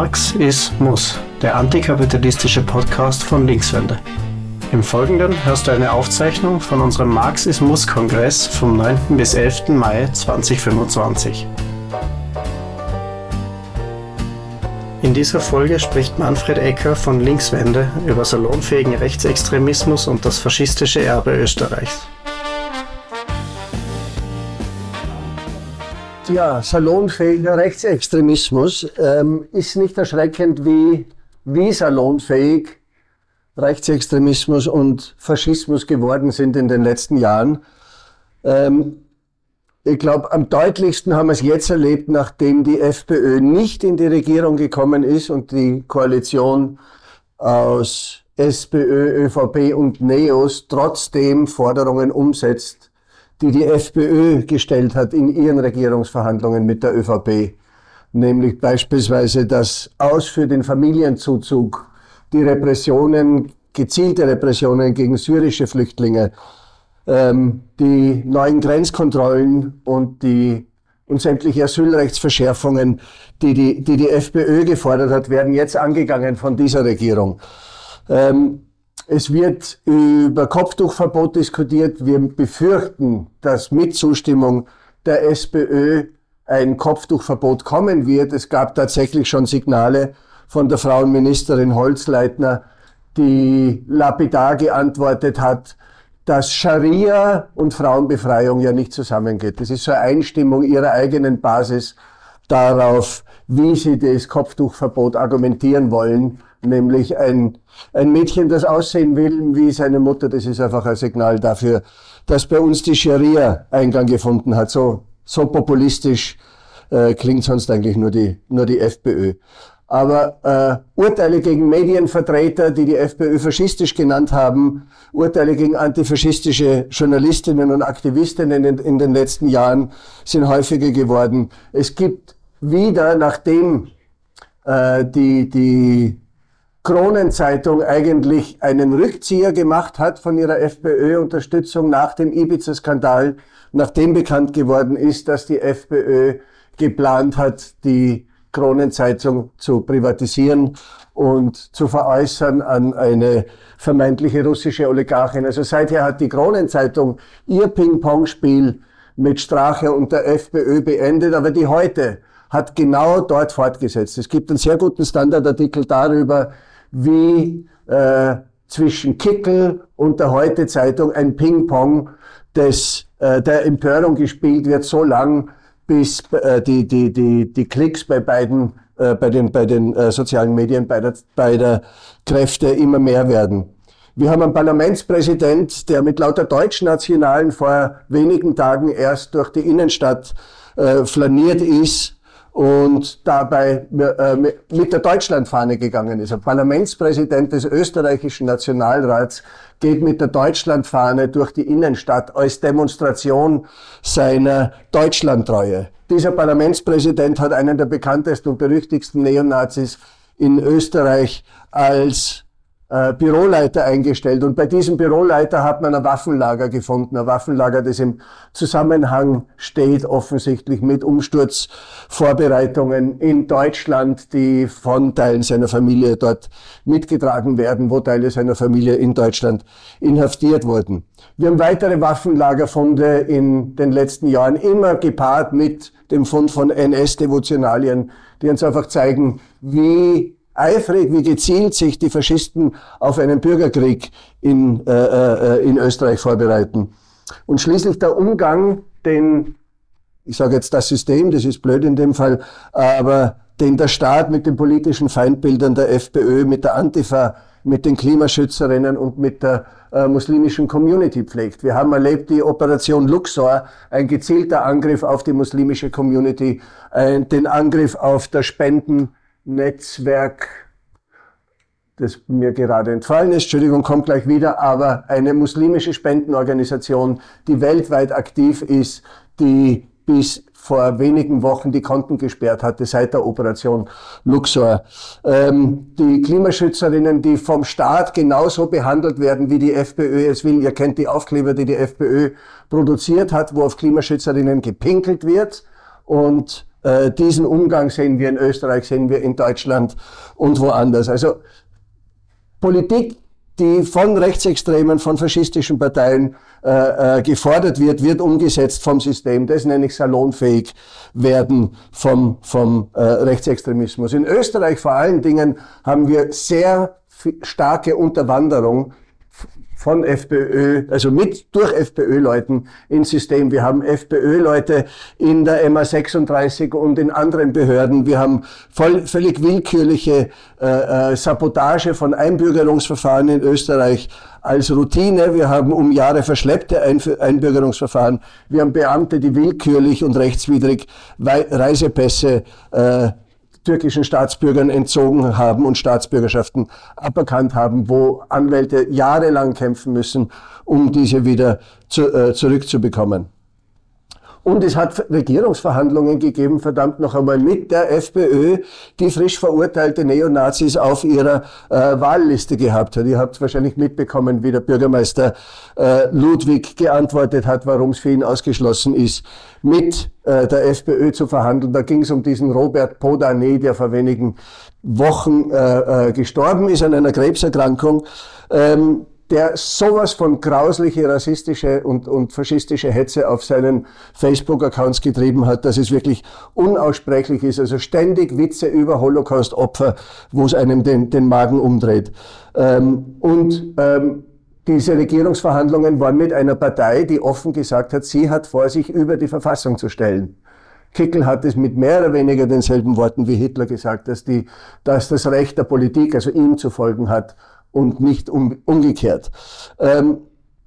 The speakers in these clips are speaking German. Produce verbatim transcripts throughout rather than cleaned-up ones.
Marx ist Muss, der antikapitalistische Podcast von Linkswende. Im Folgenden hörst du eine Aufzeichnung von unserem Marx ist Muss-Kongress vom neunten bis elften Mai zweitausendfünfundzwanzig. In dieser Folge spricht Manfred Ecker von Linkswende über salonfähigen Rechtsextremismus und das faschistische Erbe Österreichs. Ja, salonfähiger Rechtsextremismus ähm, ist nicht erschreckend, wie, wie salonfähig Rechtsextremismus und Faschismus geworden sind in den letzten Jahren. Ähm, ich glaube, am deutlichsten haben wir es jetzt erlebt, nachdem die FPÖ nicht in die Regierung gekommen ist und die Koalition aus SPÖ, ÖVP und NEOS trotzdem Forderungen umsetzt, die die FPÖ gestellt hat in ihren Regierungsverhandlungen mit der ÖVP. Nämlich beispielsweise das Aus für den Familienzuzug, die Repressionen, gezielte Repressionen gegen syrische Flüchtlinge, ähm, die neuen Grenzkontrollen und die und sämtliche Asylrechtsverschärfungen, die die, die die FPÖ gefordert hat, werden jetzt angegangen von dieser Regierung. Ähm, Es wird über Kopftuchverbot diskutiert. Wir befürchten, dass mit Zustimmung der SPÖ ein Kopftuchverbot kommen wird. Es gab tatsächlich schon Signale von der Frauenministerin Holzleitner, die lapidar geantwortet hat, dass Scharia und Frauenbefreiung ja nicht zusammengeht. Das ist so eine Einstimmung ihrer eigenen Basis darauf, wie sie das Kopftuchverbot argumentieren wollen. Nämlich ein, ein Mädchen, das aussehen will wie seine Mutter, das ist einfach ein Signal dafür, dass bei uns die Scharia Eingang gefunden hat. So, so populistisch äh, klingt sonst eigentlich nur die, nur die FPÖ. Aber äh, Urteile gegen Medienvertreter, die die FPÖ faschistisch genannt haben, Urteile gegen antifaschistische Journalistinnen und Aktivistinnen in, in den letzten Jahren sind häufiger geworden. Es gibt wieder, nachdem äh, die, die Kronenzeitung eigentlich einen Rückzieher gemacht hat von ihrer FPÖ-Unterstützung nach dem Ibiza-Skandal, nachdem bekannt geworden ist, dass die FPÖ geplant hat, die Kronenzeitung zu privatisieren und zu veräußern an eine vermeintliche russische Oligarchin. Also seither hat die Kronenzeitung ihr Ping-Pong-Spiel mit Strache und der FPÖ beendet, aber die Heute hat genau dort fortgesetzt. Es gibt einen sehr guten Standardartikel darüber, wie äh, zwischen Kickl und der Heute-Zeitung ein Ping-Pong des, äh, der Empörung gespielt wird, so lang, bis äh, die, die, die, die Klicks bei beiden, äh, bei den, bei den äh, sozialen Medien, bei der, bei der Kräfte immer mehr werden. Wir haben einen Parlamentspräsident, der mit lauter Deutschnationalen vor wenigen Tagen erst durch die Innenstadt äh, flaniert ist und dabei äh, mit der Deutschlandfahne gegangen ist. Ein Parlamentspräsident des österreichischen Nationalrats geht mit der Deutschlandfahne durch die Innenstadt als Demonstration seiner Deutschlandtreue. Dieser Parlamentspräsident hat einen der bekanntesten und berüchtigsten Neonazis in Österreich als äh, Büroleiter eingestellt. Und bei diesem Büroleiter hat man ein Waffenlager gefunden, ein Waffenlager, das im Zusammenhang steht, offensichtlich mit Umsturzvorbereitungen in Deutschland, die von Teilen seiner Familie dort mitgetragen werden, wo Teile seiner Familie in Deutschland inhaftiert wurden. Wir haben weitere Waffenlagerfunde in den letzten Jahren, immer gepaart mit dem Fund von N S-Devotionalien, die uns einfach zeigen, wie eifrig, wie gezielt sich die Faschisten auf einen Bürgerkrieg in, äh, äh, in Österreich vorbereiten. Und schließlich der Umgang, den, ich sage jetzt das System, das ist blöd in dem Fall, aber den der Staat mit den politischen Feindbildern der FPÖ, mit der Antifa, mit den Klimaschützerinnen und mit der äh, muslimischen Community pflegt. Wir haben erlebt die Operation Luxor, ein gezielter Angriff auf die muslimische Community, äh, den Angriff auf das Spenden Netzwerk, das mir gerade entfallen ist, Entschuldigung, kommt gleich wieder, aber eine muslimische Spendenorganisation, die weltweit aktiv ist, die bis vor wenigen Wochen die Konten gesperrt hatte seit der Operation Luxor. Ähm, die Klimaschützerinnen, die vom Staat genauso behandelt werden, wie die FPÖ es will. Ihr kennt die Aufkleber, die die FPÖ produziert hat, wo auf Klimaschützerinnen gepinkelt wird und Äh, diesen Umgang sehen wir in Österreich, sehen wir in Deutschland und woanders. Also Politik, die von Rechtsextremen, von faschistischen Parteien äh, äh, gefordert wird, wird umgesetzt vom System. Das nenne ich salonfähig werden vom, vom äh, Rechtsextremismus. In Österreich vor allen Dingen haben wir sehr starke Unterwanderung von FPÖ, also mit, durch FPÖ-Leuten ins System. Wir haben FPÖ-Leute in der M A sechsunddreißig und in anderen Behörden. Wir haben voll, völlig willkürliche äh, äh, Sabotage von Einbürgerungsverfahren in Österreich als Routine. Wir haben um Jahre verschleppte Einf- Einbürgerungsverfahren. Wir haben Beamte, die willkürlich und rechtswidrig Wei- Reisepässe äh, türkischen Staatsbürgern entzogen haben und Staatsbürgerschaften aberkannt haben, wo Anwälte jahrelang kämpfen müssen, um diese wieder zu, äh, zurückzubekommen. Und es hat Regierungsverhandlungen gegeben, verdammt noch einmal, mit der FPÖ, die frisch verurteilte Neonazis auf ihrer äh, Wahlliste gehabt hat. Ihr habt wahrscheinlich mitbekommen, wie der Bürgermeister äh, Ludwig geantwortet hat, warum es für ihn ausgeschlossen ist, mit äh, der FPÖ zu verhandeln. Da ging es um diesen Robert Podane, der vor wenigen Wochen äh, äh, gestorben ist an einer Krebserkrankung. Ähm, der sowas von grausliche, rassistische und, und faschistische Hetze auf seinen Facebook-Accounts getrieben hat, dass es wirklich unaussprechlich ist. Also ständig Witze über Holocaust-Opfer, wo es einem den, den Magen umdreht. Ähm, und ähm, diese Regierungsverhandlungen waren mit einer Partei, die offen gesagt hat, sie hat vor, sich über die Verfassung zu stellen. Kickl hat es mit mehr oder weniger denselben Worten wie Hitler gesagt, dass, die, dass das Recht der Politik, also ihm zu folgen hat, und nicht um, umgekehrt. Ähm,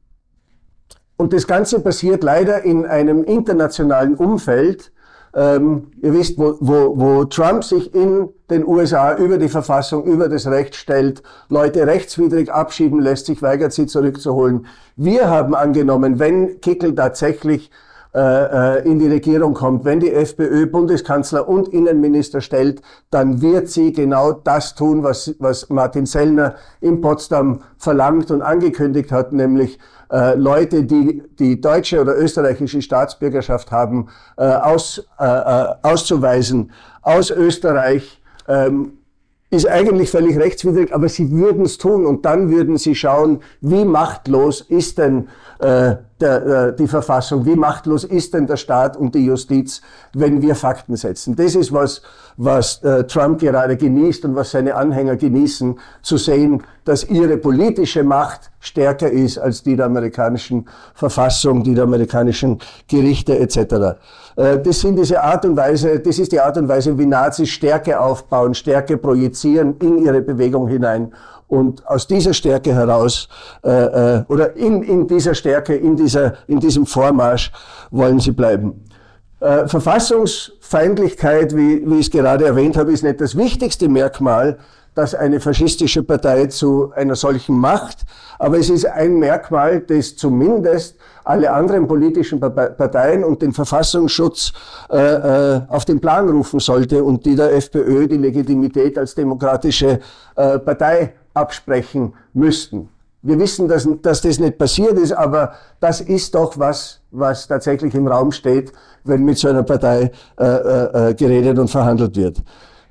und das Ganze passiert leider in einem internationalen Umfeld. Ähm, ihr wisst, wo, wo, wo Trump sich in den U S A über die Verfassung, über das Recht stellt, Leute rechtswidrig abschieben lässt, sich weigert, sie zurückzuholen. Wir haben angenommen, wenn Kickl tatsächlich äh, in die Regierung kommt, wenn die FPÖ Bundeskanzler und Innenminister stellt, dann wird sie genau das tun, was, was Martin Sellner in Potsdam verlangt und angekündigt hat, nämlich äh, Leute, die die deutsche oder österreichische Staatsbürgerschaft haben, äh, aus, äh, auszuweisen aus Österreich. Ähm, ist eigentlich völlig rechtswidrig, aber sie würden es tun und dann würden sie schauen, wie machtlos ist denn äh, der, äh, die Verfassung, wie machtlos ist denn der Staat und die Justiz, wenn wir Fakten setzen. Das ist was, was äh, Trump gerade genießt und was seine Anhänger genießen, zu sehen, dass ihre politische Macht stärker ist als die der amerikanischen Verfassung, die der amerikanischen Gerichte et cetera. Äh, das sind diese Art und Weise, das ist die Art und Weise, wie Nazis Stärke aufbauen, Stärke projizieren in ihre Bewegung hinein. Und aus dieser Stärke heraus, äh, äh, oder in, in dieser Stärke, in, dieser, in diesem Vormarsch wollen sie bleiben. Äh, Verfassungsfeindlichkeit, wie, wie ich es gerade erwähnt habe, ist nicht das wichtigste Merkmal, das eine faschistische Partei zu einer solchen macht. Aber es ist ein Merkmal, das zumindest alle anderen politischen Parteien und den Verfassungsschutz äh, äh, auf den Plan rufen sollte und die der FPÖ die Legitimität als demokratische äh, Partei absprechen müssten. Wir wissen, dass, dass das nicht passiert ist, aber das ist doch was, was tatsächlich im Raum steht, wenn mit so einer Partei äh, äh, geredet und verhandelt wird.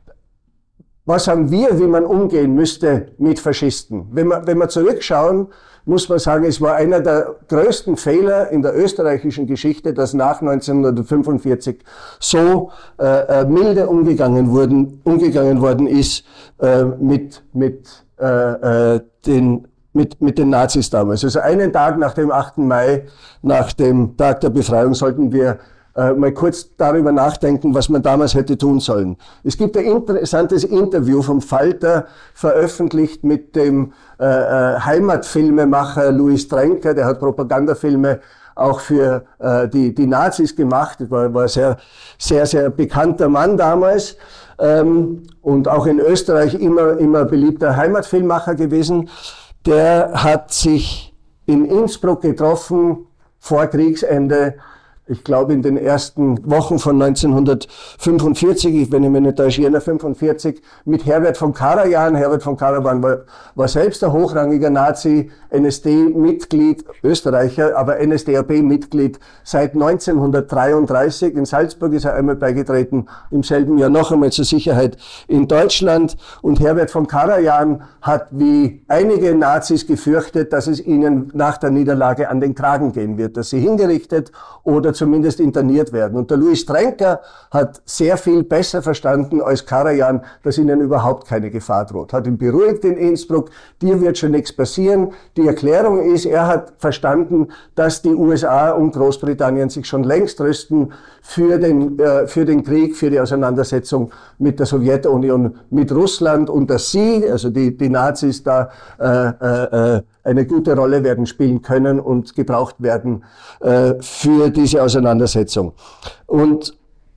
Was haben wir, wie man umgehen müsste mit Faschisten? Wenn wir, wenn wir zurückschauen, muss man sagen, es war einer der größten Fehler in der österreichischen Geschichte, dass nach neunzehnhundertfünfundvierzig so äh, milde umgegangen wurden, umgegangen worden ist äh, mit, mit, äh, äh, den, mit, mit den Nazis damals. Also einen Tag nach dem achten Mai, nach dem Tag der Befreiung, sollten wir äh, mal kurz darüber nachdenken, was man damals hätte tun sollen. Es gibt ein interessantes Interview vom Falter, veröffentlicht mit dem äh, äh, Heimatfilmemacher Louis Trenker, der hat Propagandafilme auch für äh, die, die Nazis gemacht. Das war, war ein sehr, sehr, sehr bekannter Mann damals. Ähm, und auch in Österreich immer, immer beliebter Heimatfilmemacher gewesen. Der hat sich in Innsbruck getroffen, vor Kriegsende, ich glaube in den ersten Wochen von neunzehnhundertfünfundvierzig, wenn ich mich nicht täusche, Jänner fünfundvierzig, mit Herbert von Karajan. Herbert von Karajan war, war selbst ein hochrangiger Nazi, N S D-Mitglied, Österreicher, aber N S D A P-Mitglied seit neunzehnhundertdreiunddreißig. In Salzburg ist er einmal beigetreten, im selben Jahr noch einmal zur Sicherheit in Deutschland. Und Herbert von Karajan hat wie einige Nazis gefürchtet, dass es ihnen nach der Niederlage an den Kragen gehen wird, dass sie hingerichtet oder zumindest interniert werden. Und der Louis Trenker hat sehr viel besser verstanden als Karajan, dass ihnen überhaupt keine Gefahr droht. Hat ihn beruhigt in Innsbruck, dir wird schon nichts passieren. Die Erklärung ist, er hat verstanden, dass die U S A und Großbritannien sich schon längst rüsten für den, äh, für den Krieg, für die Auseinandersetzung mit der Sowjetunion, mit Russland und dass sie, also die, die Nazis da äh, äh, eine gute Rolle werden spielen können und gebraucht werden äh, für diese Auseinandersetzung. Und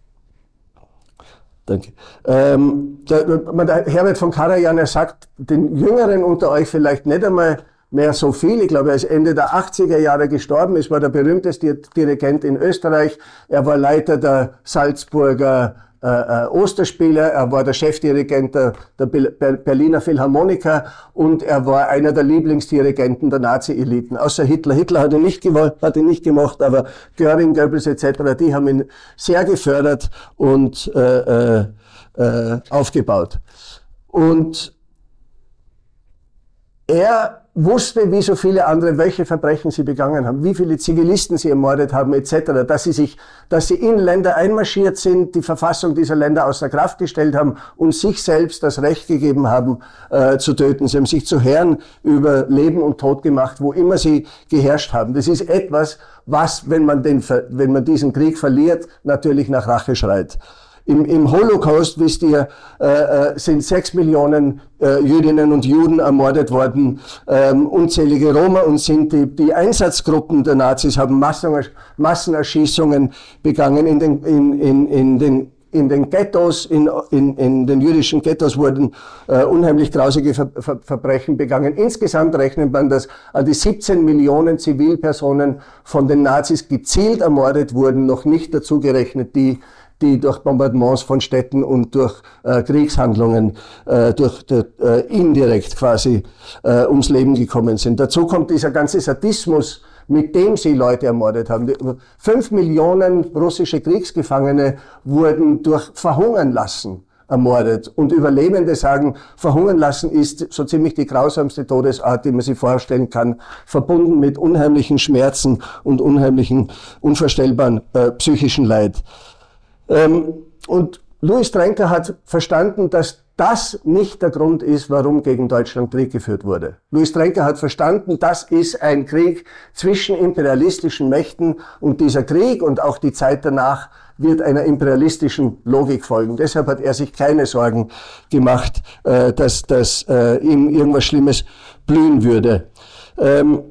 Danke. Ähm, der, der Herbert von Karajan, er sagt den Jüngeren unter euch vielleicht nicht einmal mehr so viel. Ich glaube, er ist Ende der achtziger Jahre gestorben. Es war der berühmteste Dirigent in Österreich. Er war Leiter der Salzburger äh, Osterspiele. Er war der Chefdirigent der, der Berliner Philharmoniker und er war einer der Lieblingsdirigenten der Nazi-Eliten. Außer Hitler. Hitler hat ihn nicht gewollt, hat ihn nicht gemocht, aber Göring, Goebbels et cetera, die haben ihn sehr gefördert und äh, äh, äh, aufgebaut. Und er wusste, wie so viele andere, welche Verbrechen sie begangen haben, wie viele Zivilisten sie ermordet haben, et cetera, dass sie sich, dass sie in Länder einmarschiert sind, die Verfassung dieser Länder außer Kraft gestellt haben und sich selbst das Recht gegeben haben, äh, zu töten. Sie haben sich zu Herren über Leben und Tod gemacht, wo immer sie geherrscht haben. Das ist etwas, was, wenn man den, wenn man diesen Krieg verliert, natürlich nach Rache schreit. Im, Im Holocaust, wisst ihr, äh, sind sechs Millionen äh, Jüdinnen und Juden ermordet worden, ähm, unzählige Roma und Sinti. Die Einsatzgruppen der Nazis haben Massen, Massenerschießungen begangen in den, in, in, in den In den Ghettos, in, in, in den jüdischen Ghettos wurden äh, unheimlich grausige Ver, Ver, Verbrechen begangen. Insgesamt rechnet man, dass an die siebzehn Millionen Zivilpersonen von den Nazis gezielt ermordet wurden, noch nicht dazu gerechnet die, die durch Bombardements von Städten und durch äh, Kriegshandlungen äh, durch, durch, äh, indirekt quasi äh, ums Leben gekommen sind. Dazu kommt dieser ganze Sadismus, mit dem sie Leute ermordet haben. Fünf Millionen russische Kriegsgefangene wurden durch Verhungern lassen ermordet. Und Überlebende sagen, verhungern lassen ist so ziemlich die grausamste Todesart, die man sich vorstellen kann, verbunden mit unheimlichen Schmerzen und unheimlichen, unvorstellbaren äh, psychischen Leid. Ähm, und Louis Trenker hat verstanden, dass das nicht der Grund ist, warum gegen Deutschland Krieg geführt wurde. Louis Trenker hat verstanden, das ist ein Krieg zwischen imperialistischen Mächten und dieser Krieg und auch die Zeit danach wird einer imperialistischen Logik folgen. Deshalb hat er sich keine Sorgen gemacht, äh, dass, dass äh, ihm irgendwas Schlimmes blühen würde. Ähm,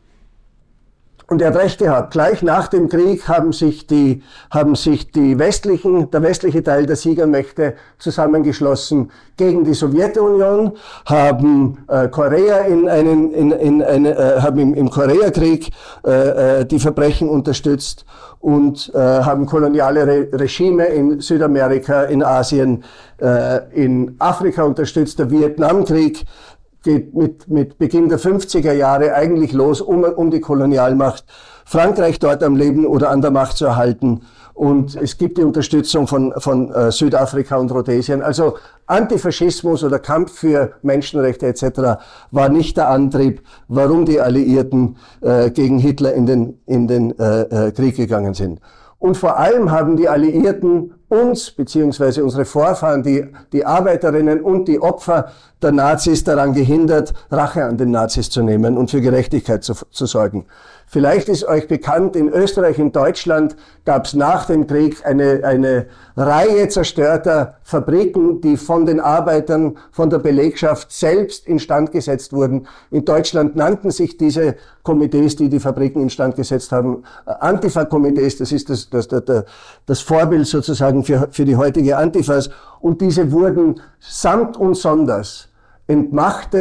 Und er hat recht gehabt. Gleich nach dem Krieg haben sich die, haben sich die westlichen, der westliche Teil der Siegermächte zusammengeschlossen gegen die Sowjetunion, haben äh, Korea in einen, in, in eine, äh, haben im, im Koreakrieg äh, die Verbrechen unterstützt und äh, haben koloniale Re Regime in Südamerika, in Asien, äh, in Afrika unterstützt. Der Vietnamkrieg geht mit, mit Beginn der fünfziger Jahre eigentlich los, um, um die Kolonialmacht Frankreich dort am Leben oder an der Macht zu erhalten. Und es gibt die Unterstützung von, von äh, Südafrika und Rhodesien. Also Antifaschismus oder Kampf für Menschenrechte et cetera war nicht der Antrieb, warum die Alliierten äh, gegen Hitler in den, in den äh, äh, Krieg gegangen sind. Und vor allem haben die Alliierten uns, beziehungsweise unsere Vorfahren, die, die Arbeiterinnen und die Opfer der Nazis daran gehindert, Rache an den Nazis zu nehmen und für Gerechtigkeit zu, zu sorgen. Vielleicht ist euch bekannt, in Österreich, in Deutschland gab es nach dem Krieg eine, eine Reihe zerstörter Fabriken, die von den Arbeitern, von der Belegschaft selbst instand gesetzt wurden. In Deutschland nannten sich diese Komitees, die die Fabriken instand gesetzt haben, Antifa-Komitees. Das ist das, das, das, das Vorbild sozusagen für, für die heutige Antifas. Und diese wurden samt und sonders entmachtet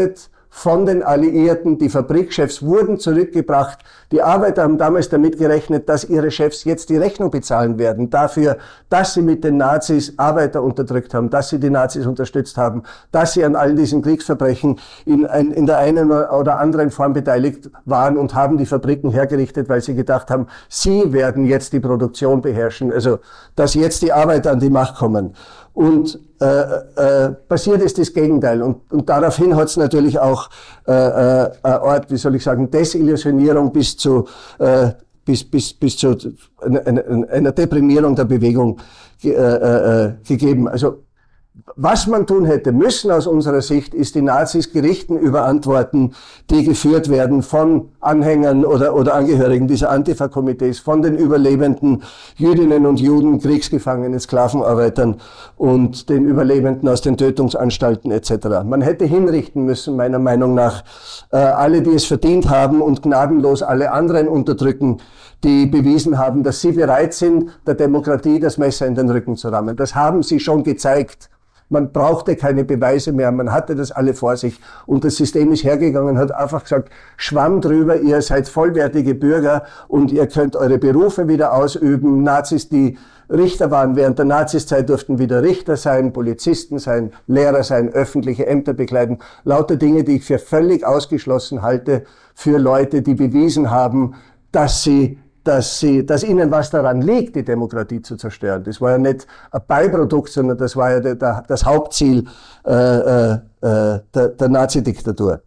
von den Alliierten. Die Fabrikchefs wurden zurückgebracht. Die Arbeiter haben damals damit gerechnet, dass ihre Chefs jetzt die Rechnung bezahlen werden dafür, dass sie mit den Nazis Arbeiter unterdrückt haben, dass sie die Nazis unterstützt haben, dass sie an all diesen Kriegsverbrechen in, ein, in der einen oder anderen Form beteiligt waren und haben die Fabriken hergerichtet, weil sie gedacht haben, sie werden jetzt die Produktion beherrschen, also dass jetzt die Arbeiter an die Macht kommen. Und äh, äh, passiert ist das Gegenteil. Und, und daraufhin hat es natürlich auch äh, äh, eine Art, wie soll ich sagen, Desillusionierung bis zu, äh, bis, bis, bis zu einer, einer Deprimierung der Bewegung ge, äh, äh, gegeben. Also was man tun hätte müssen aus unserer Sicht, ist die Nazis Gerichten überantworten, die geführt werden von Anhängern oder, oder Angehörigen dieser Antifa-Komitees, von den überlebenden Jüdinnen und Juden, Kriegsgefangenen, Sklavenarbeitern und den Überlebenden aus den Tötungsanstalten et cetera. Man hätte hinrichten müssen, meiner Meinung nach, äh, alle, die es verdient haben und gnadenlos alle anderen unterdrücken, die bewiesen haben, dass sie bereit sind, der Demokratie das Messer in den Rücken zu rammen. Das haben sie schon gezeigt. Man brauchte keine Beweise mehr, man hatte das alle vor sich und das System ist hergegangen, hat einfach gesagt, Schwamm drüber, ihr seid vollwertige Bürger und ihr könnt eure Berufe wieder ausüben. Nazis, die Richter waren während der Naziszeit, durften wieder Richter sein, Polizisten sein, Lehrer sein, öffentliche Ämter bekleiden. Lauter Dinge, die ich für völlig ausgeschlossen halte für Leute, die bewiesen haben, dass sie dass sie, dass ihnen was daran liegt, die Demokratie zu zerstören. Das war ja nicht ein Beiprodukt, sondern das war ja der, der, das Hauptziel äh, äh, der, der Nazi-Diktatur.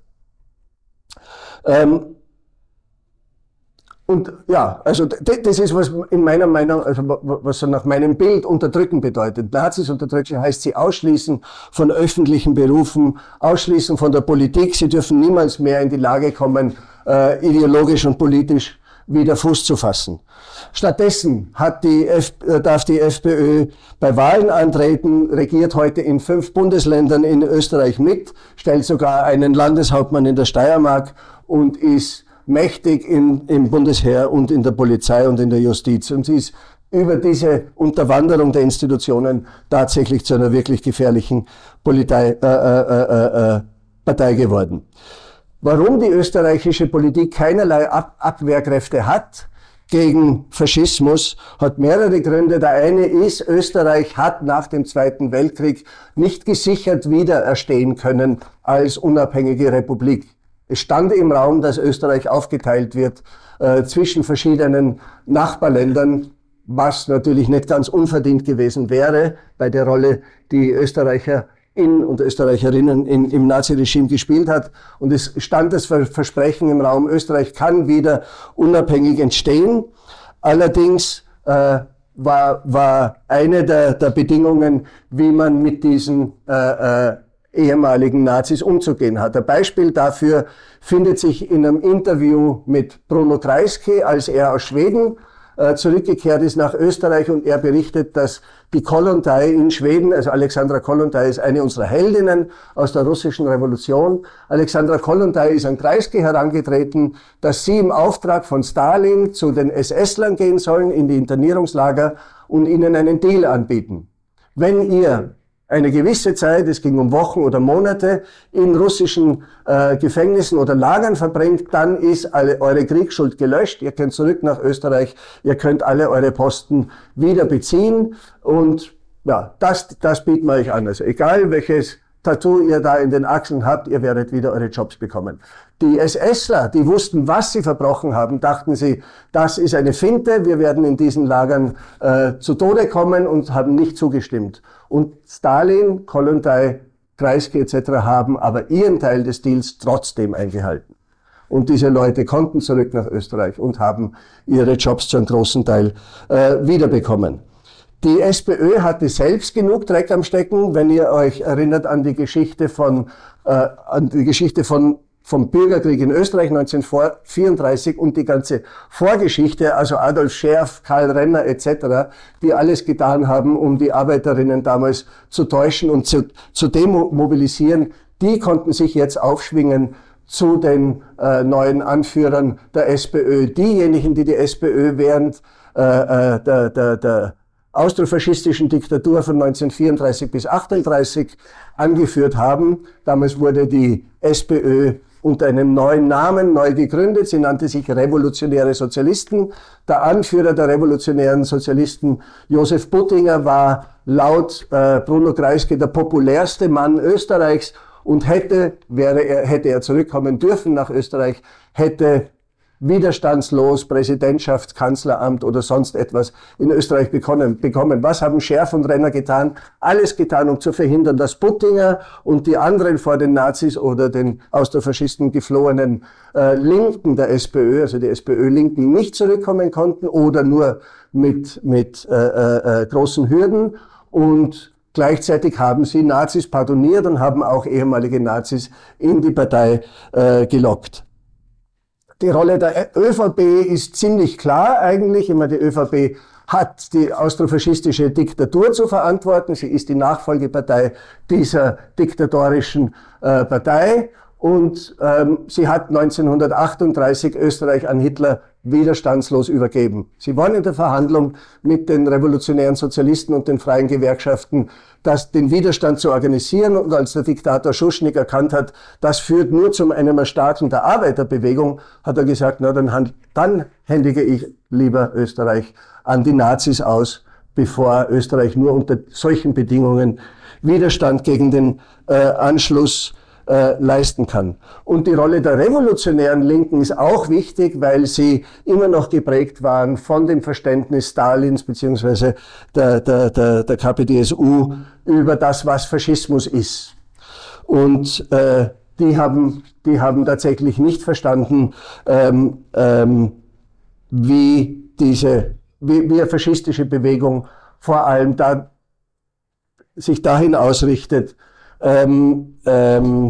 Ähm, und ja, also das ist, was in meiner Meinung, also was so nach meinem Bild unterdrücken bedeutet. Nazis unterdrücken heißt, sie ausschließen von öffentlichen Berufen, ausschließen von der Politik. Sie dürfen niemals mehr in die Lage kommen, äh, ideologisch und politisch wieder Fuß zu fassen. Stattdessen hat die F, darf die FPÖ bei Wahlen antreten, regiert heute in fünf Bundesländern in Österreich mit, stellt sogar einen Landeshauptmann in der Steiermark und ist mächtig in, im Bundesheer und in der Polizei und in der Justiz. Und sie ist über diese Unterwanderung der Institutionen tatsächlich zu einer wirklich gefährlichen Politei, äh, äh, äh, Partei geworden. Warum die österreichische Politik keinerlei Ab- Abwehrkräfte hat gegen Faschismus, hat mehrere Gründe. Der eine ist, Österreich hat nach dem Zweiten Weltkrieg nicht gesichert wieder erstehen können als unabhängige Republik. Es stand im Raum, dass Österreich aufgeteilt wird äh, zwischen verschiedenen Nachbarländern, was natürlich nicht ganz unverdient gewesen wäre bei der Rolle, die Österreicher in und Österreicherinnen in, im Naziregime gespielt hat. Und es stand das Versprechen im Raum, Österreich kann wieder unabhängig entstehen. Allerdings äh, war, war eine der, der Bedingungen, wie man mit diesen äh, äh, ehemaligen Nazis umzugehen hat. Ein Beispiel dafür findet sich in einem Interview mit Bruno Kreisky, als er aus Schweden äh, zurückgekehrt ist nach Österreich und er berichtet, dass die Kollontai in Schweden, also Alexandra Kollontai ist eine unserer Heldinnen aus der russischen Revolution. Alexandra Kollontai ist an Kreisky herangetreten, dass sie im Auftrag von Stalin zu den S-Lern gehen sollen in die Internierungslager und ihnen einen Deal anbieten. Wenn ihr eine gewisse Zeit, es ging um Wochen oder Monate, in russischen äh, Gefängnissen oder Lagern verbringt, dann ist alle eure Kriegsschuld gelöscht. Ihr könnt zurück nach Österreich, ihr könnt alle eure Posten wieder beziehen und ja, das, das bieten wir euch an. Also egal welches Tattoo ihr da in den Achseln habt, ihr werdet wieder eure Jobs bekommen. Die S-Ler, die wussten, was sie verbrochen haben, dachten sie, das ist eine Finte, wir werden in diesen Lagern äh, zu Tode kommen und haben nicht zugestimmt. Und Stalin, Kollontai, Kreisky et cetera haben aber ihren Teil des Deals trotzdem eingehalten. Und diese Leute konnten zurück nach Österreich und haben ihre Jobs zu einem großen Teil äh, wiederbekommen. Die SPÖ hatte selbst genug Dreck am Stecken, wenn ihr euch erinnert an die Geschichte von, äh, an die Geschichte von vom Bürgerkrieg in Österreich neunzehnhundertvierunddreißig und die ganze Vorgeschichte, also Adolf Scherf, Karl Renner et cetera, die alles getan haben, um die Arbeiterinnen damals zu täuschen und zu, zu demobilisieren, die konnten sich jetzt aufschwingen zu den äh, neuen Anführern der SPÖ. Diejenigen, die die SPÖ während äh, der, der, der austrofaschistischen Diktatur von neunzehnhundertvierunddreißig bis achtunddreißig angeführt haben. Damals wurde die SPÖ unter einem neuen Namen neu gegründet. Sie nannte sich Revolutionäre Sozialisten. Der Anführer der Revolutionären Sozialisten, Josef Buttinger, war laut äh, Bruno Kreisky der populärste Mann Österreichs und hätte, wäre er, hätte er zurückkommen dürfen nach Österreich, hätte widerstandslos Präsidentschaft, Kanzleramt oder sonst etwas in Österreich bekommen. bekommen. Was haben Scherf und Renner getan? Alles getan, um zu verhindern, dass Buttinger und die anderen vor den Nazis oder den Austrofaschisten geflohenen äh, Linken der SPÖ, also die SPÖ-Linken, nicht zurückkommen konnten oder nur mit, mit äh, äh, großen Hürden. Und gleichzeitig haben sie Nazis pardoniert und haben auch ehemalige Nazis in die Partei äh, gelockt. Die Rolle der ÖVP ist ziemlich klar eigentlich. Immer die ÖVP hat die austrofaschistische Diktatur zu verantworten. Sie ist die Nachfolgepartei dieser diktatorischen äh, Partei. Und ähm, sie hat neunzehnhundertachtunddreißig Österreich an Hitler widerstandslos übergeben. Sie waren in der Verhandlung mit den revolutionären Sozialisten und den freien Gewerkschaften, das, den Widerstand zu organisieren. Und als der Diktator Schuschnigg erkannt hat, das führt nur zu einem Erstarken der Arbeiterbewegung, hat er gesagt, na dann, dann händige ich lieber Österreich an die Nazis aus, bevor Österreich nur unter solchen Bedingungen Widerstand gegen den äh, Anschluss Äh, leisten kann. Und die Rolle der revolutionären Linken ist auch wichtig, weil sie immer noch geprägt waren von dem Verständnis Stalins beziehungsweise der, der, der, der K P D S U über das, was Faschismus ist. Und äh, die haben, die haben tatsächlich nicht verstanden, ähm, ähm, wie diese, wie, wie eine faschistische Bewegung vor allem da sich dahin ausrichtet, Ähm, ähm,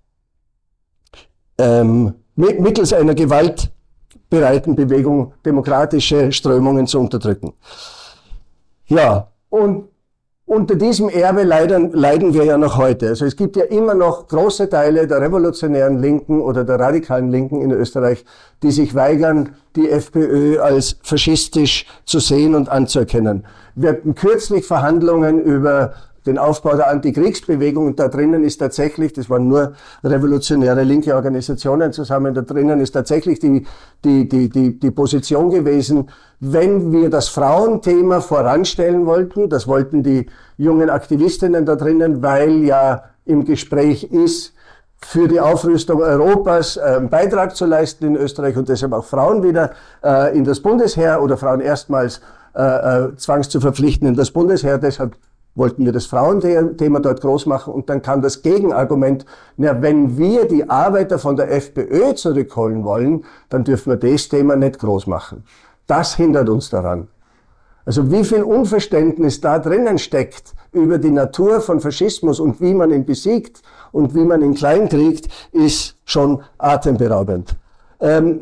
ähm, mittels einer gewaltbereiten Bewegung demokratische Strömungen zu unterdrücken. Ja, und unter diesem Erbe leiden, leiden wir ja noch heute. Also es gibt ja immer noch große Teile der revolutionären Linken oder der radikalen Linken in Österreich, die sich weigern, die FPÖ als faschistisch zu sehen und anzuerkennen. Wir hatten kürzlich Verhandlungen über den Aufbau der Antikriegsbewegung und da drinnen ist tatsächlich, das waren nur revolutionäre linke Organisationen zusammen, da drinnen ist tatsächlich die, die, die, die, die Position gewesen, wenn wir das Frauenthema voranstellen wollten, das wollten die jungen Aktivistinnen da drinnen, weil ja im Gespräch ist, für die Aufrüstung Europas äh, einen Beitrag zu leisten in Österreich und deshalb auch Frauen wieder äh, in das Bundesheer oder Frauen erstmals äh, äh, zwangs zu verpflichten in das Bundesheer, deshalb wollten wir das Frauenthema dort groß machen und dann kam das Gegenargument, na, wenn wir die Arbeiter von der FPÖ zurückholen wollen, dann dürfen wir das Thema nicht groß machen. Das hindert uns daran. Also wie viel Unverständnis da drinnen steckt über die Natur von Faschismus und wie man ihn besiegt und wie man ihn klein kriegt, ist schon atemberaubend. Ähm,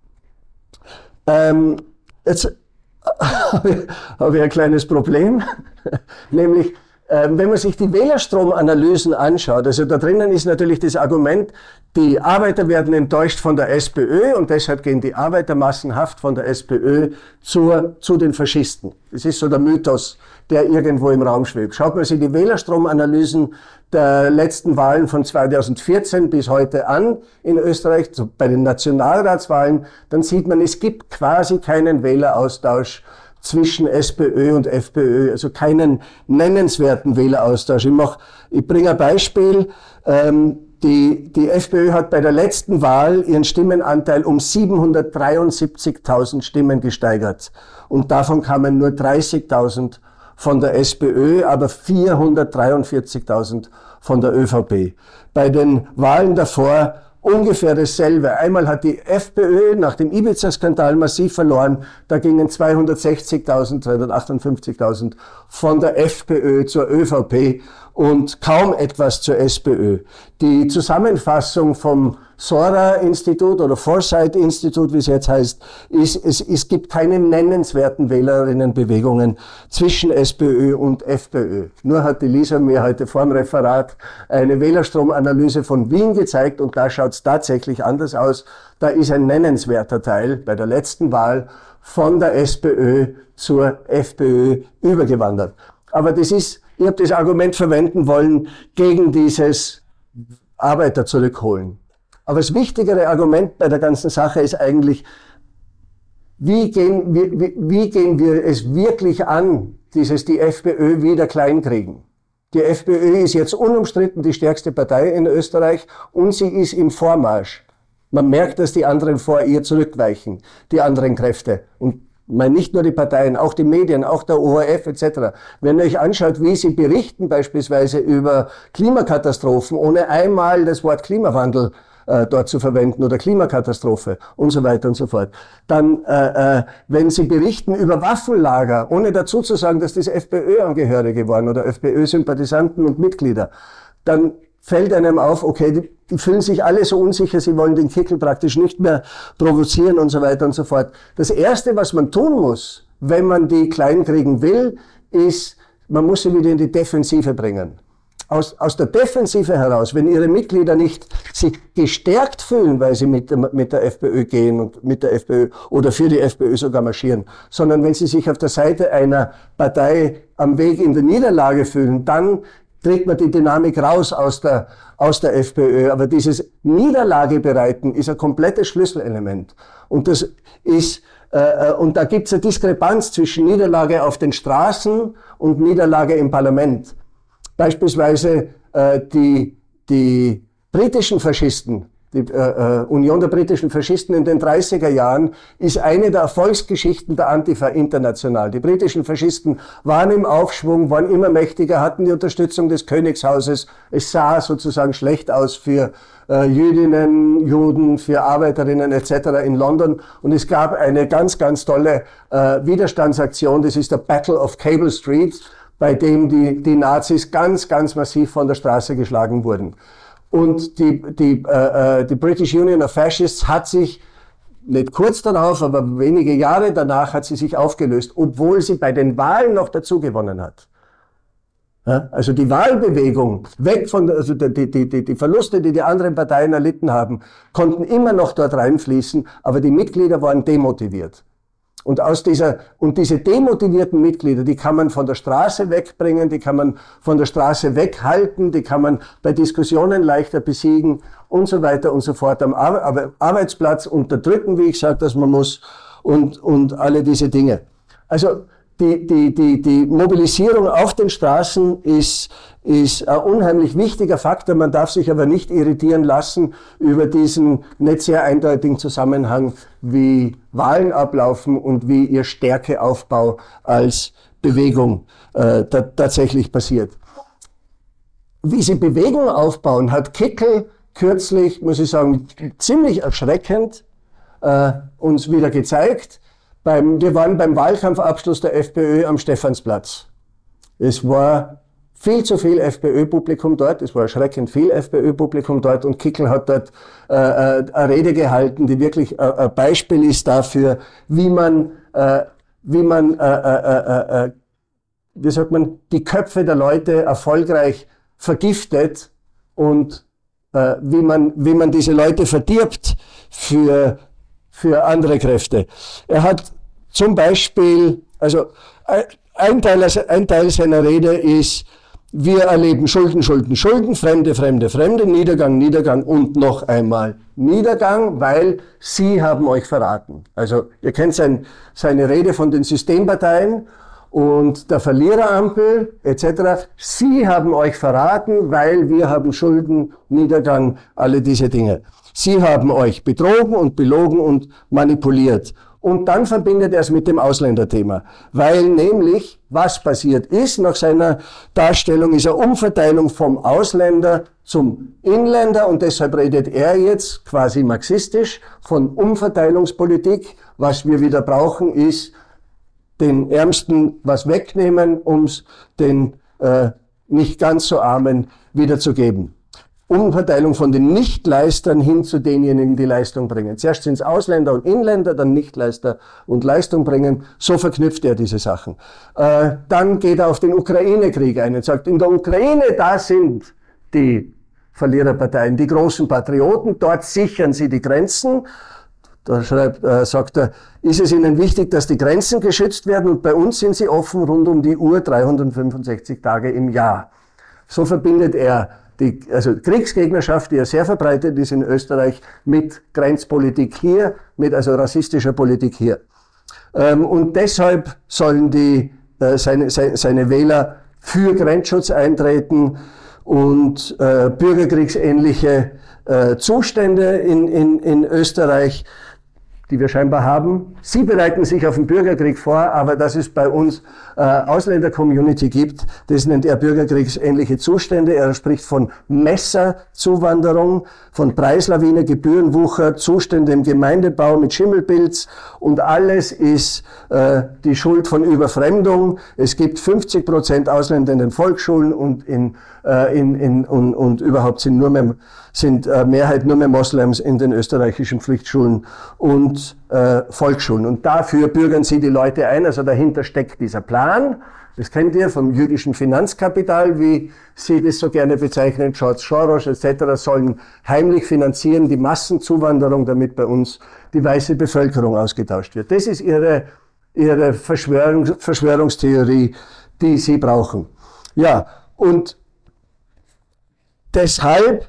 ähm, jetzt habe ich ein kleines Problem, nämlich äh, wenn man sich die Wählerstromanalysen anschaut, also da drinnen ist natürlich das Argument, die Arbeiter werden enttäuscht von der SPÖ und deshalb gehen die Arbeiter massenhaft von der SPÖ zur, zu den Faschisten. Das ist so der Mythos, der irgendwo im Raum schwebt. Schaut man sich die Wählerstromanalysen der letzten Wahlen von zweitausendvierzehn bis heute an in Österreich, so bei den Nationalratswahlen, dann sieht man, es gibt quasi keinen Wähleraustausch zwischen SPÖ und FPÖ, also keinen nennenswerten Wähleraustausch. Ich, mach, ich bringe ein Beispiel. Ähm, die, die FPÖ hat bei der letzten Wahl ihren Stimmenanteil um siebenhundertdreiundsiebzigtausend Stimmen gesteigert. Und davon kamen nur dreißigtausend von der SPÖ, aber vierhundertdreiundvierzigtausend von der ÖVP. Bei den Wahlen davor ungefähr dasselbe. Einmal hat die FPÖ nach dem Ibiza-Skandal massiv verloren. Da gingen zweihundertsechzigtausend, zweihundertachtundfünfzigtausend von der FPÖ zur ÖVP und kaum etwas zur SPÖ. Die Zusammenfassung vom Sora-Institut oder Foresight-Institut, wie es jetzt heißt, ist, es, es gibt keine nennenswerten Wählerinnenbewegungen zwischen SPÖ und FPÖ. Nur hat die Lisa mir heute vor dem Referat eine Wählerstromanalyse von Wien gezeigt und da schaut es tatsächlich anders aus. Da ist ein nennenswerter Teil bei der letzten Wahl von der SPÖ zur FPÖ übergewandert. Aber das ist, ich habe das Argument verwenden wollen gegen dieses Arbeiter zurückholen. Aber das wichtigere Argument bei der ganzen Sache ist eigentlich, wie gehen wir, wie, wie gehen wir es wirklich an, dieses die FPÖ wieder kleinkriegen. Die FPÖ ist jetzt unumstritten die stärkste Partei in Österreich und sie ist im Vormarsch. Man merkt, dass die anderen vor ihr zurückweichen, die anderen Kräfte. Und ich meine, nicht nur die Parteien, auch die Medien, auch der O R F et cetera. Wenn ihr euch anschaut, wie sie berichten beispielsweise über Klimakatastrophen, ohne einmal das Wort Klimawandel äh, dort zu verwenden oder Klimakatastrophe und so weiter und so fort. Dann, äh, äh, wenn sie berichten über Waffenlager, ohne dazu zu sagen, dass das FPÖ-Angehörige waren oder FPÖ-Sympathisanten und Mitglieder, dann fällt einem auf, okay, die, die fühlen sich alle so unsicher, sie wollen den Kickel praktisch nicht mehr provozieren und so weiter und so fort. Das Erste, was man tun muss, wenn man die kleinkriegen will, ist, man muss sie wieder in die Defensive bringen. Aus, aus der Defensive heraus, wenn ihre Mitglieder nicht sich gestärkt fühlen, weil sie mit der, mit der FPÖ gehen und mit der FPÖ oder für die FPÖ sogar marschieren, sondern wenn sie sich auf der Seite einer Partei am Weg in der Niederlage fühlen, dann trägt man die Dynamik raus aus der, aus der FPÖ. Aber dieses Niederlagebereiten ist ein komplettes Schlüsselelement. Und das ist, äh, und da gibt es eine Diskrepanz zwischen Niederlage auf den Straßen und Niederlage im Parlament. Beispielsweise äh, die, die britischen Faschisten, die äh, Union der britischen Faschisten in den dreißiger Jahren, ist eine der Erfolgsgeschichten der Antifa international. Die britischen Faschisten waren im Aufschwung, waren immer mächtiger, hatten die Unterstützung des Königshauses. Es sah sozusagen schlecht aus für äh, Jüdinnen, Juden, für Arbeiterinnen et cetera in London. Und es gab eine ganz, ganz tolle äh, Widerstandsaktion, das ist der Battle of Cable Street, bei dem die, die Nazis ganz, ganz massiv von der Straße geschlagen wurden. Und die, die, äh, die British Union of Fascists hat sich, nicht kurz darauf, aber wenige Jahre danach hat sie sich aufgelöst, obwohl sie bei den Wahlen noch dazu gewonnen hat. Ja, also die Wahlbewegung, weg von, also die, die, die, die Verluste, die die anderen Parteien erlitten haben, konnten immer noch dort reinfließen, aber die Mitglieder waren demotiviert. Und aus dieser, und diese demotivierten Mitglieder, die kann man von der Straße wegbringen, die kann man von der Straße weghalten, die kann man bei Diskussionen leichter besiegen und so weiter und so fort. Am Ar- Arbeitsplatz unterdrücken, wie ich sage, dass man muss und, und alle diese Dinge. Also, die, die, die, die Mobilisierung auf den Straßen ist, ist ein unheimlich wichtiger Faktor. Man darf sich aber nicht irritieren lassen über diesen nicht sehr eindeutigen Zusammenhang, wie Wahlen ablaufen und wie ihr Stärkeaufbau als Bewegung äh, da, tatsächlich passiert. Wie sie Bewegung aufbauen, hat Kickl kürzlich, muss ich sagen, ziemlich erschreckend äh, uns wieder gezeigt. Beim, wir waren beim Wahlkampfabschluss der FPÖ am Stephansplatz. Es war viel zu viel FPÖ-Publikum dort, es war erschreckend viel FPÖ-Publikum dort und Kickl hat dort äh, äh, eine Rede gehalten, die wirklich äh, ein Beispiel ist dafür, wie man, äh, wie man, äh, äh, äh, wie sagt man, die Köpfe der Leute erfolgreich vergiftet und äh, wie man, wie man diese Leute verdirbt für für andere Kräfte. Er hat zum Beispiel, also ein Teil, ein Teil seiner Rede ist, wir erleben Schulden, Schulden, Schulden, Fremde, Fremde, Fremde, Niedergang, Niedergang und noch einmal Niedergang, weil Sie haben euch verraten. Also ihr kennt sein, seine Rede von den Systemparteien und der Verliererampel et cetera. Sie haben euch verraten, weil wir haben Schulden, Niedergang, alle diese Dinge. Sie haben euch betrogen und belogen und manipuliert. Und dann verbindet er es mit dem Ausländerthema. Weil nämlich, was passiert ist, nach seiner Darstellung, ist eine Umverteilung vom Ausländer zum Inländer. Und deshalb redet er jetzt quasi marxistisch von Umverteilungspolitik. Was wir wieder brauchen, ist den Ärmsten was wegnehmen, um es den äh, nicht ganz so Armen wiederzugeben. Umverteilung von den Nichtleistern hin zu denjenigen, die Leistung bringen. Zuerst sind es Ausländer und Inländer, dann Nichtleister und Leistung bringen. So verknüpft er diese Sachen. Äh, dann geht er auf den Ukraine-Krieg ein und sagt, in der Ukraine, da sind die Verliererparteien, die großen Patrioten, dort sichern sie die Grenzen. Da schreibt, äh, sagt er, ist es Ihnen wichtig, dass die Grenzen geschützt werden und bei uns sind sie offen rund um die Uhr dreihundertfünfundsechzig Tage im Jahr. So verbindet er die also Kriegsgegnerschaft, die ja sehr verbreitet ist in Österreich, mit Grenzpolitik hier, mit also rassistischer Politik hier. Ähm, und deshalb sollen die, äh, seine, seine, seine Wähler für Grenzschutz eintreten und äh, bürgerkriegsähnliche äh, Zustände in, in, in Österreich, die wir scheinbar haben. Sie bereiten sich auf den Bürgerkrieg vor, aber dass es bei uns äh, Ausländer-Community gibt, das nennt er bürgerkriegsähnliche Zustände. Er spricht von Messerzuwanderung, von Preislawine, Gebührenwucher, Zustände im Gemeindebau mit Schimmelpilz und alles ist äh, die Schuld von Überfremdung. Es gibt fünfzig Prozent Ausländer in den Volksschulen und in, äh, in, in und, und überhaupt sind nur mehr sind äh, Mehrheit nur mehr Moslems in den österreichischen Pflichtschulen und äh, Volksschulen. Und dafür bürgern sie die Leute ein. Also dahinter steckt dieser Plan. Das kennt ihr vom jüdischen Finanzkapital, wie sie das so gerne bezeichnen. George Soros et cetera sollen heimlich finanzieren die Massenzuwanderung, damit bei uns die weiße Bevölkerung ausgetauscht wird. Das ist ihre, ihre Verschwörungs Verschwörungstheorie, die sie brauchen. Ja, und deshalb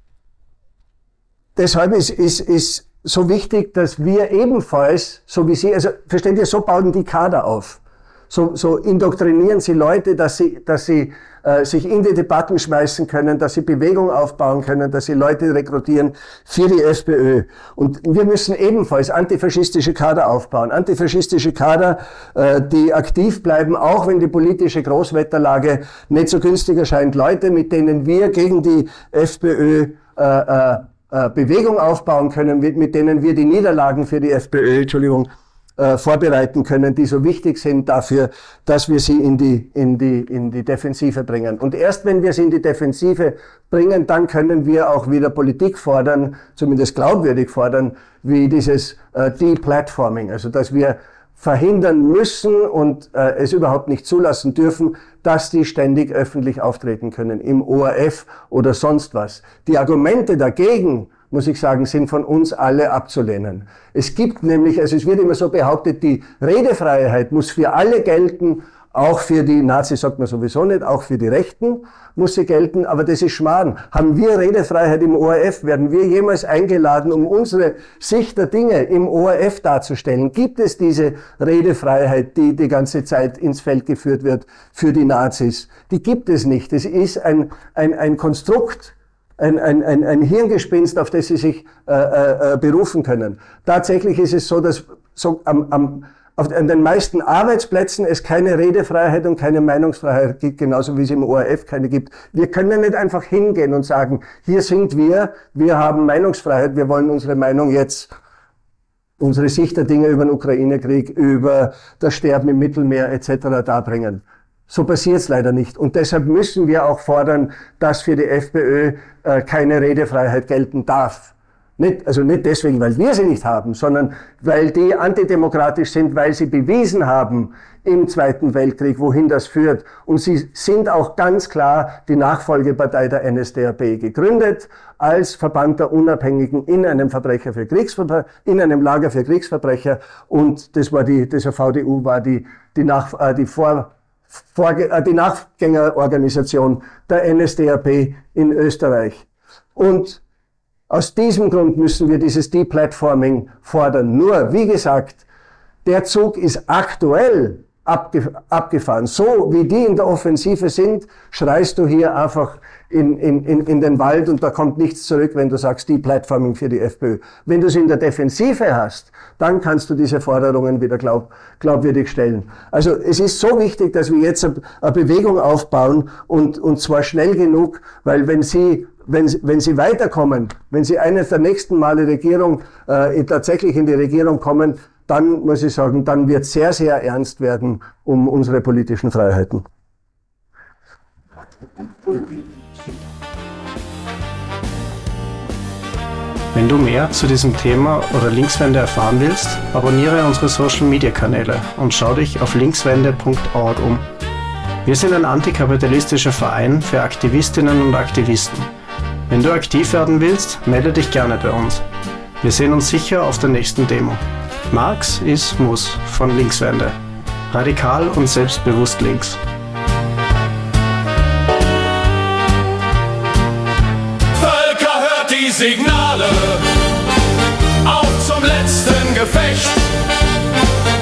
Deshalb ist, ist, ist so wichtig, dass wir ebenfalls, so wie Sie, also versteht ihr, so bauen die Kader auf. So, so indoktrinieren sie Leute, dass sie, dass sie äh, sich in die Debatten schmeißen können, dass sie Bewegung aufbauen können, dass sie Leute rekrutieren für die FPÖ. Und wir müssen ebenfalls antifaschistische Kader aufbauen. Antifaschistische Kader, äh, die aktiv bleiben, auch wenn die politische Großwetterlage nicht so günstig erscheint. Leute, mit denen wir gegen die FPÖ äh, äh, Bewegung aufbauen können, mit denen wir die Niederlagen für die FPÖ, Entschuldigung, äh, vorbereiten können, die so wichtig sind dafür, dass wir sie in die, in die, in die Defensive bringen. Und erst wenn wir sie in die Defensive bringen, dann können wir auch wieder Politik fordern, zumindest glaubwürdig fordern, wie dieses äh, Deplatforming, also dass wir verhindern müssen und äh, es überhaupt nicht zulassen dürfen, dass die ständig öffentlich auftreten können, im O R F oder sonst was. Die Argumente dagegen, muss ich sagen, sind von uns alle abzulehnen. Es gibt nämlich, also es wird immer so behauptet, die Redefreiheit muss für alle gelten, auch für die Nazis sagt man sowieso nicht, auch für die Rechten muss sie gelten, aber das ist Schmarrn. Haben wir Redefreiheit im O R F? Werden wir jemals eingeladen, um unsere Sicht der Dinge im O R F darzustellen? Gibt es diese Redefreiheit, die die ganze Zeit ins Feld geführt wird für die Nazis? Die gibt es nicht. Es ist ein, ein, ein Konstrukt, ein, ein, ein, ein Hirngespinst, auf das sie sich äh, äh, berufen können. Tatsächlich ist es so, dass so am, am Auf an den meisten Arbeitsplätzen es keine Redefreiheit und keine Meinungsfreiheit gibt, genauso wie es im O R F keine gibt. Wir können nicht einfach hingehen und sagen, hier sind wir, wir haben Meinungsfreiheit, wir wollen unsere Meinung jetzt, unsere Sicht der Dinge über den Ukraine-Krieg, über das Sterben im Mittelmeer et cetera darbringen. So passiert es leider nicht. Und deshalb müssen wir auch fordern, dass für die FPÖ äh, keine Redefreiheit gelten darf. Nicht, also nicht deswegen, weil wir sie nicht haben, sondern weil die antidemokratisch sind, weil sie bewiesen haben im Zweiten Weltkrieg, wohin das führt. Und sie sind auch ganz klar die Nachfolgepartei der N S D A P gegründet, als Verband der Unabhängigen in einem Verbrecher für Kriegsverbrecher, in einem Lager für Kriegsverbrecher. Und das war die, das V D U war die, die, Nach, äh, die, Vor, Vor, äh, die Nachgängerorganisation der N S D A P in Österreich. Und aus diesem Grund müssen wir dieses Deplatforming fordern. Nur, wie gesagt, der Zug ist aktuell abge abgefahren. So wie die in der Offensive sind, schreist du hier einfach in, in, in, in den Wald und da kommt nichts zurück, wenn du sagst, Deplatforming für die FPÖ. Wenn du es in der Defensive hast, dann kannst du diese Forderungen wieder glaub, glaubwürdig stellen. Also es ist so wichtig, dass wir jetzt eine, eine Bewegung aufbauen und, und zwar schnell genug, weil wenn sie Wenn, wenn Sie weiterkommen, wenn Sie eines der nächsten Male Regierung äh, tatsächlich in die Regierung kommen, dann muss ich sagen, dann wird sehr, sehr ernst werden um unsere politischen Freiheiten. Wenn du mehr zu diesem Thema oder Linkswende erfahren willst, abonniere unsere Social Media Kanäle und schau dich auf linkswende punkt org um. Wir sind ein antikapitalistischer Verein für Aktivistinnen und Aktivisten. Wenn du aktiv werden willst, melde dich gerne bei uns. Wir sehen uns sicher auf der nächsten Demo. Marx ist Muss von Linkswende. Radikal und selbstbewusst links. Völker, hört die Signale, auf zum letzten Gefecht.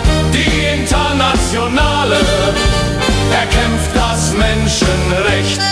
Die Internationale erkämpft das Menschenrecht.